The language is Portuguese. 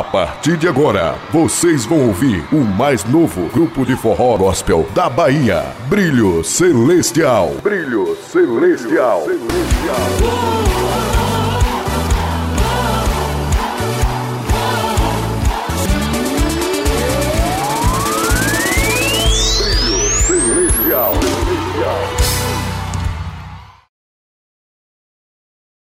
partir de agora, vocês vão ouvir o mais novo grupo de forró gospel da Bahia, Brilho Celestial. Brilho Celestial. Brilho Celestial.